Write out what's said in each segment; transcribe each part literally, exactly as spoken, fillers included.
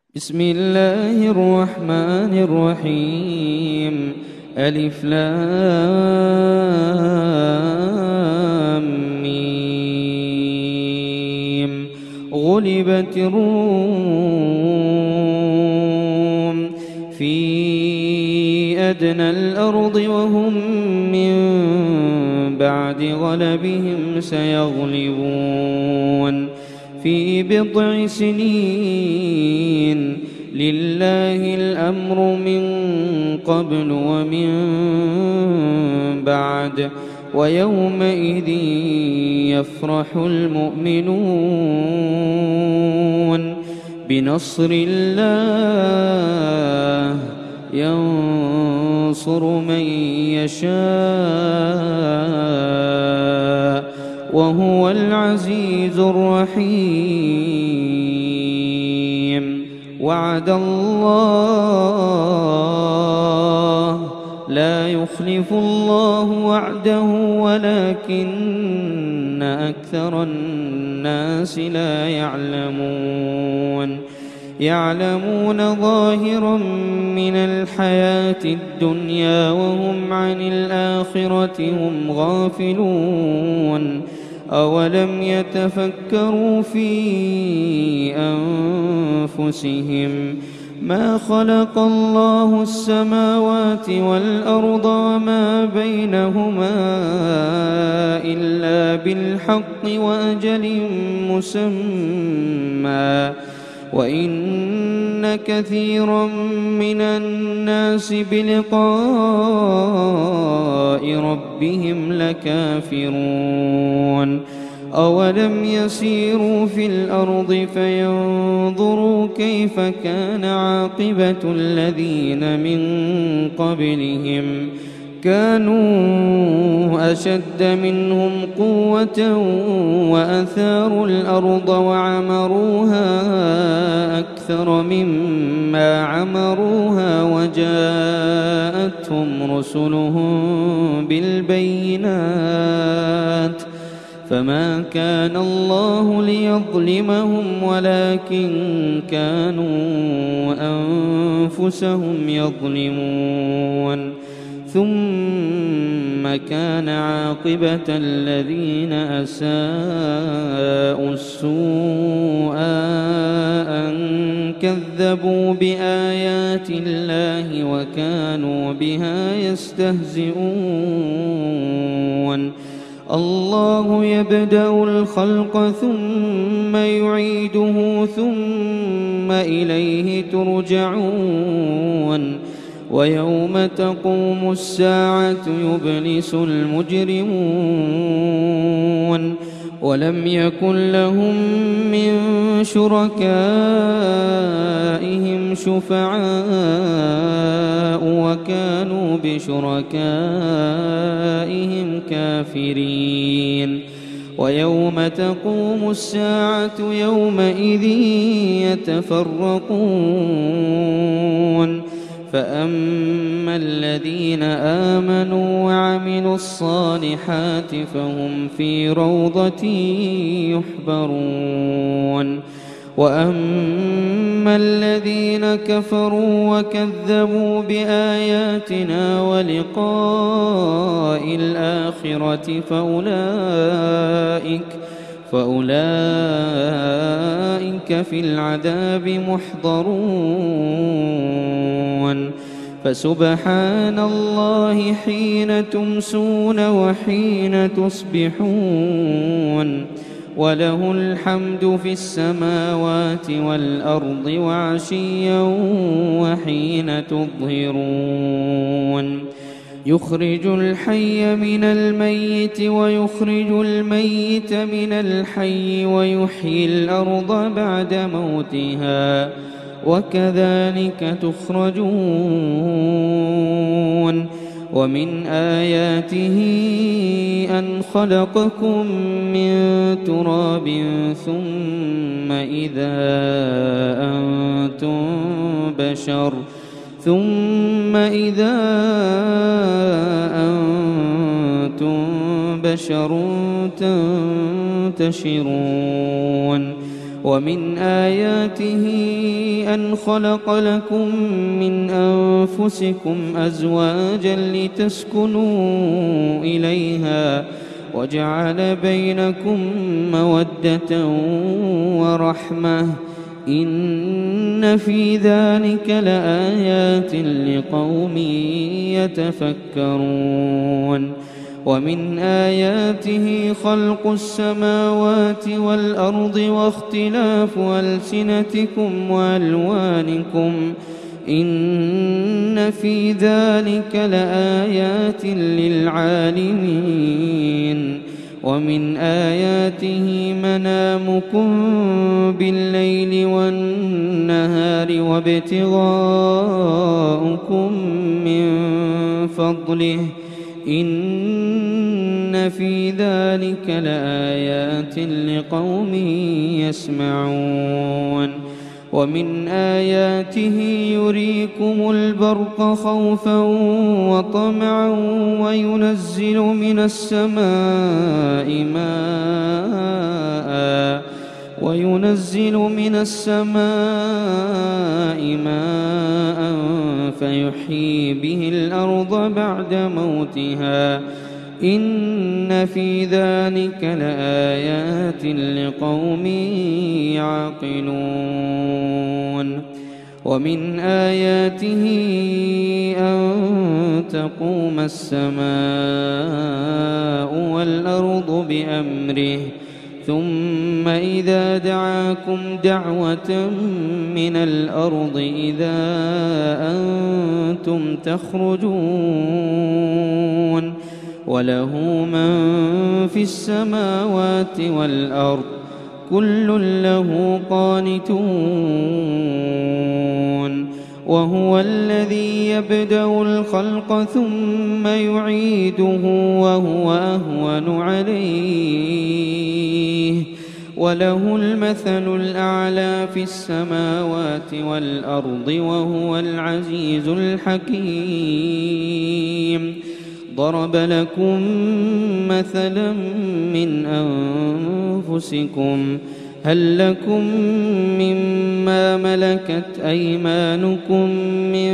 بسم الله الرحمن الرحيم. ألف لام ميم. غلبت الروم في أدنى الأرض وهم من بعد غلبهم سيغلبون في بضع سنين. لله الأمر من قبل ومن بعد ويومئذ يفرح المؤمنون بنصر الله ينصر من يشاء وهو العزيز الرحيم. وعد الله لا يخلف الله وعده ولكن أكثر الناس لا يعلمون. يعلمون ظاهرا من الحياة الدنيا وهم عن الآخرة هم غافلون. أولم يتفكروا في أنفسهم ما خلق الله السماوات والأرض وما بينهما إلا بالحق وأجل مسمى وإن كثيرا من الناس بلقاء ربهم لكافرون. أولم يسيروا في الأرض فينظروا كيف كان عاقبة الذين من قبلهم كانوا أشد منهم قوة وأثاروا الأرض وعمروها أكثر مما عمروها وجاءتهم رسلهم بالبينات فما كان الله ليظلمهم ولكن كانوا أنفسهم يظلمون. ثم كان عاقبة الذين أساءوا السوء أن كذبوا بآيات الله وكانوا بها يستهزئون. الله يبدأ الخلق ثم يعيده ثم إليه ترجعون. ويوم تقوم الساعة يبلس المجرمون ولم يكن لهم من شركائهم شفعاء وكانوا بشركائهم كافرين. ويوم تقوم الساعة يومئذ يتفرقون فأما الذين آمنوا وعملوا الصالحات فهم في روضة يحبرون. وأما الذين كفروا وكذبوا بآياتنا ولقاء الآخرة فأولئك فأولئك في العذاب محضرون. فسبحان الله حين تمسون وحين تصبحون وله الحمد في السماوات والأرض وعشيا وحين تظهرون. يخرج الحي من الميت ويخرج الميت من الحي ويحيي الأرض بعد موتها وكذلك تخرجون. ومن آياته أن خلقكم من تراب ثم إذا أنتم بشر ثم إذا أنتم بشر تنتشرون. ومن آياته أن خلق لكم من أنفسكم أزواجا لتسكنوا إليها وجعل بينكم مودة ورحمة إن في ذلك لآيات لقوم يتفكرون. ومن آياته خلق السماوات والأرض واختلاف ألسنتكم وألوانكم إن في ذلك لآيات للعالمين. ومن آياته منامكم بالليل والنهار وابتغاؤكم من فضله إن في ذلك لآيات لقوم يسمعون. ومن آياته يريكم البرق خوفا وطمعا وينزل من السماء ماء وينزل من السماء ماء فيحيي به الأرض بعد موتها إن في ذلك لآيات لقوم يعقلون. ومن آياته أن تقوم السماء والأرض بأمره ثم إذا دعاكم دعوة من الأرض إذا أنتم تخرجون وله من في السماوات والأرض كل له قانتون. وهو الذي يبدأ الخلق ثم يعيده وهو أهون عليه وله المثل الأعلى في السماوات والأرض وهو العزيز الحكيم. ضرب لكم مثلا من أنفسكم هل لكم مما ملكت أيمانكم من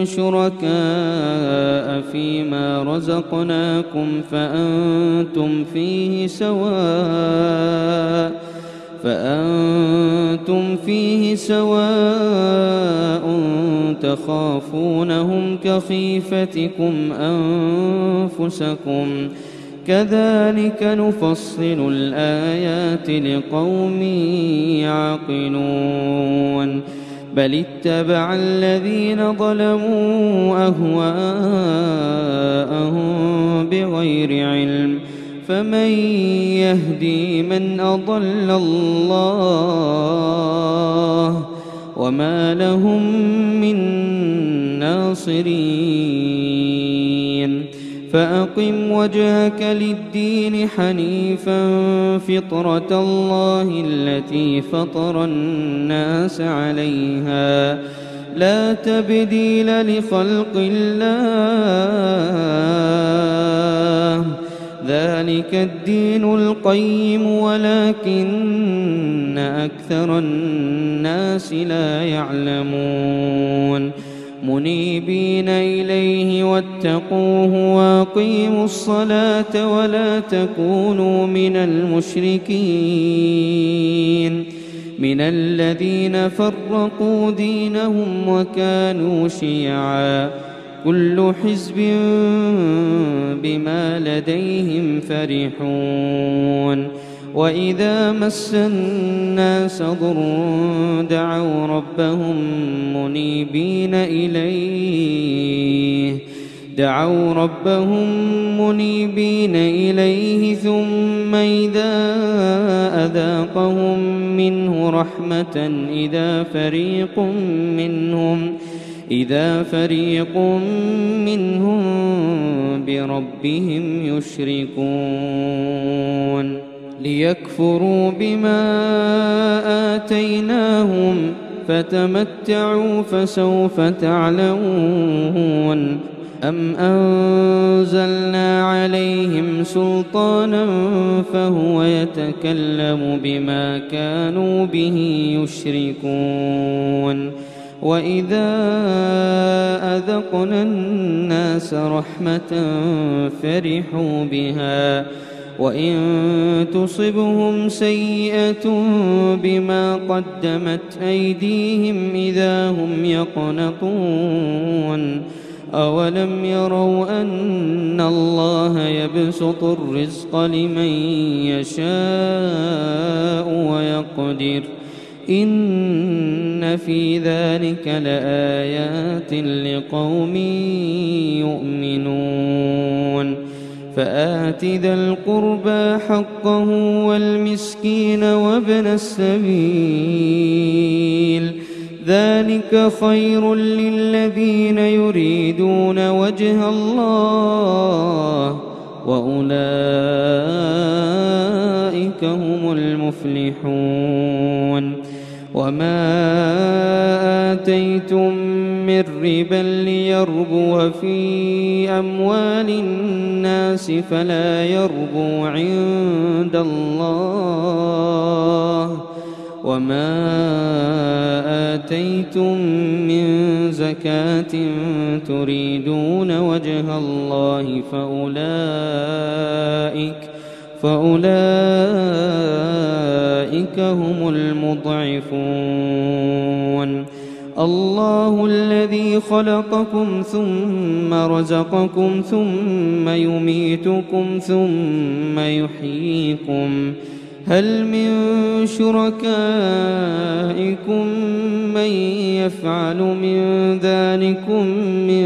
شركاء فيما رزقناكم فأنتم فيه سواء فأنتم فيه سواء تخافونهم كخيفتكم أنفسكم كذلك نفصل الآيات لقوم يعقلون. بل اتبع الذين ظلموا أهواءهم بغير علم فمن يهدي من أضل الله وما لهم من ناصرين. فأقم وجهك للدين حنيفا فطرة الله التي فطر الناس عليها لا تبديل لخلق الله ذلك الدين القيم ولكن أكثر الناس لا يعلمون. منيبين إليه واتقوه واقيموا الصلاة ولا تكونوا من المشركين من الذين فرقوا دينهم وكانوا شيعا كل حزب بما لديهم فرحون. وإذا مس الناس ضر دعوا ربهم منيبين إليه دعوا ربهم منيبين إليه ثم إذا أذاقهم منه رحمة إذا فريق منهم إذا فريق منهم بربهم يشركون ليكفروا بما آتيناهم فتمتعوا فسوف تعلمون. أم أنزلنا عليهم سلطانا فهو يتكلم بما كانوا به يشركون وإذا أذقنا الناس رحمة فرحوا بها وإن تصبهم سيئة بما قدمت أيديهم إذا هم يقنطون أولم يروا أن الله يبسط الرزق لمن يشاء ويقدر إن في ذلك لآيات لقوم يؤمنون فآت ذا القربى حقه والمسكين وابن السبيل ذلك خير للذين يريدون وجه الله وأولئك هم المفلحون وما آتيتم من ربا ليربو في أموال الناس فلا يربو عند الله وما آتيتم من زكاة تريدون وجه الله فأولئك فأولئك هم المضعفون الله الذي خلقكم ثم رزقكم ثم يميتكم ثم يحييكم هل من شركائكم من يفعل من ذلكم من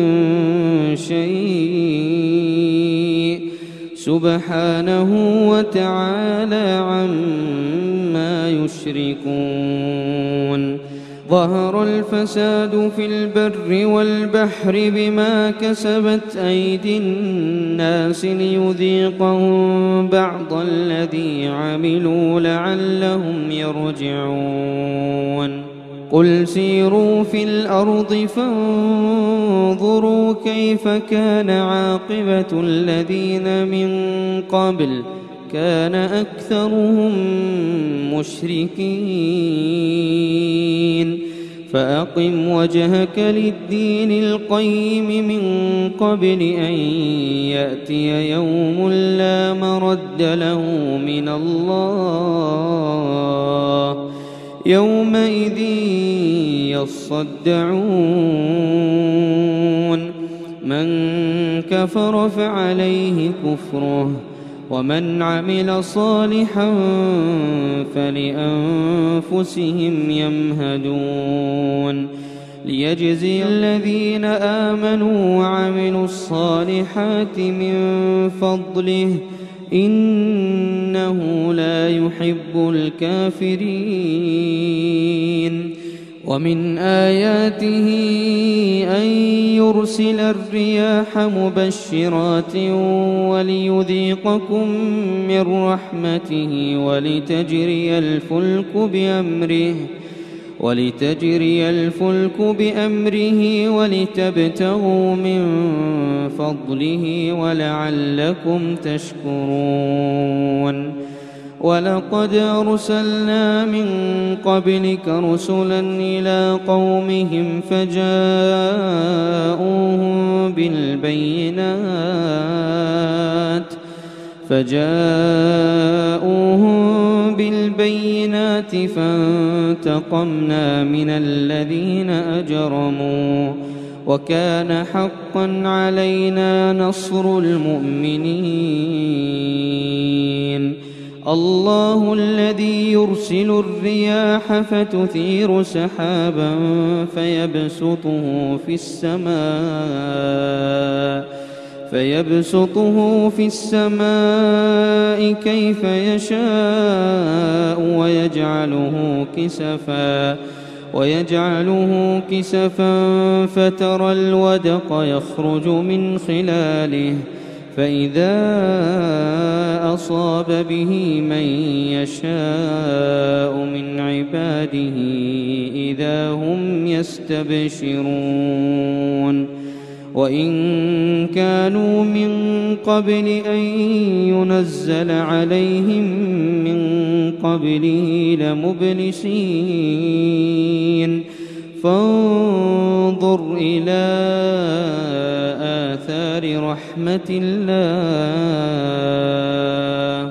شيء سبحانه وتعالى عما يشركون ظهر الفساد في البر والبحر بما كسبت أيدي الناس ليذيقهم بعض الذي عملوا لعلهم يرجعون قل سيروا في الأرض فانظروا كيف كان عاقبة الذين من قبل كان أكثرهم مشركين فأقم وجهك للدين القيم من قبل أن يأتي يوم لا مرد له من الله يومئذ يصدعون من كفر فعليه كفره ومن عمل صالحا فلأنفسهم يمهدون ليجزي الذين آمنوا وعملوا الصالحات من فضله إنه لا يحب الكافرين ومن آياته أن يرسل الرياح مبشرات وليذيقكم من رحمته ولتجري الفلك بأمره ولتجري الفلك بأمره ولتبتغوا من فضله ولعلكم تشكرون ولقد أرسلنا من قبلك رسلا إلى قومهم فجاءوهم بالبينات فجاءوهم بالبينات فانتقمنا من الذين أجرموا وكان حقا علينا نصر المؤمنين الله الذي يرسل الرياح فتثير سحابا فيبسطه في السماء فيبسطه في السماء كيف يشاء ويجعله كسفا ويجعله كسفا فترى الودق يخرج من خلاله فإذا أصاب به من يشاء من عباده إذا هم يستبشرون وإن كانوا من قبل أن ينزل عليهم من قبله لمبلسين فانظر إلى آثار رحمة الله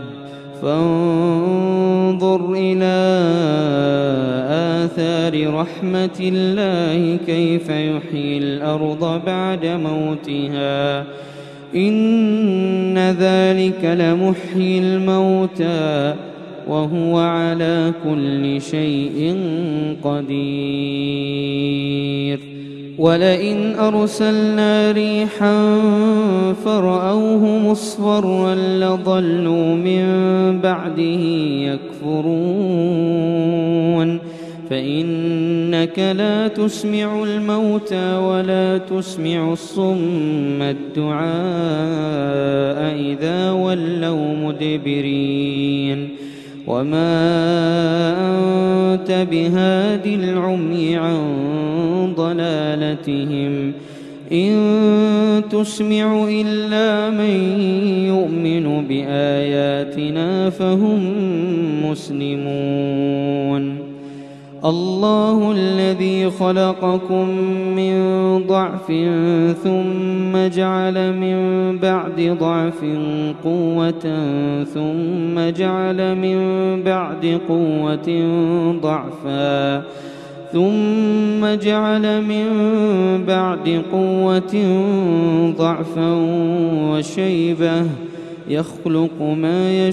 فانظر إلى آثار رحمة الله كيف يحيي الأرض بعد موتها إن ذلك لمحيي الموتى وهو على كل شيء قدير ولئن أرسلنا ريحا فرأوه مصفرا لظلوا من بعده يكفرون فإنك لا تسمع الموتى ولا تسمع الصم الدعاء إذا ولوا مدبرين وما أنت بهاد العمي عن ضلالتهم إن تسمع إلا من يؤمن بآياتنا فهم مسلمون الله الذي خلقكم من ضعف ثم جعل من بعد ضعف قوة ثم جعل من بعد قوة ضعفا ثم جعل من بعد قوة ضعفا وشيبة يخلق ما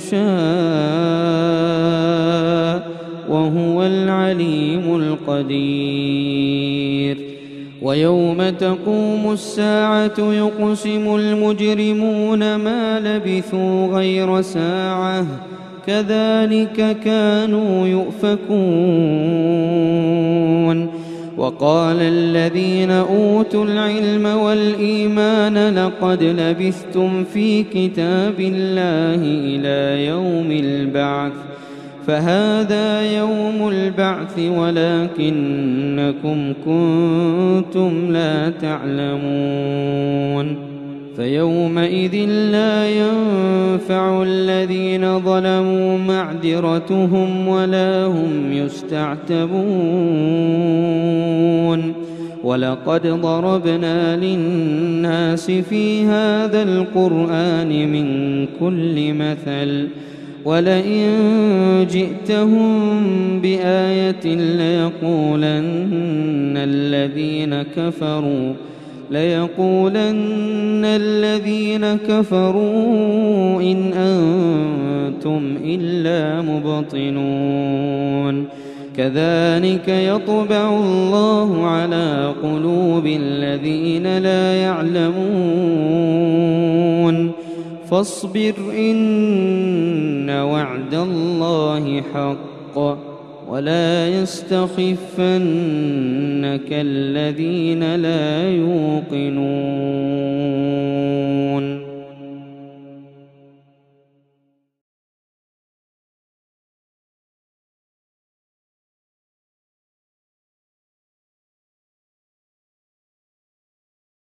يشاء وهو العليم القدير ويوم تقوم الساعة يقسم المجرمون ما لبثوا غير ساعة كذلك كانوا يؤفكون وقال الذين أوتوا العلم والإيمان لقد لبثتم في كتاب الله إلى يوم البعث فهذا يوم البعث ولكنكم كنتم لا تعلمون فيومئذ لا ينفع الذين ظلموا معذرتهم ولا هم يستعتبون ولقد ضربنا للناس في هذا القرآن من كل مثل ولئن جئتهم بآية ليقولن الذين كفروا ليقولن الذين كفروا إن أنتم إلا مبطنون كذلك يطبع الله على قلوب الذين لا يعلمون فاصبر إن وعد الله حق ولا يستخفنك الذين لا يوقنون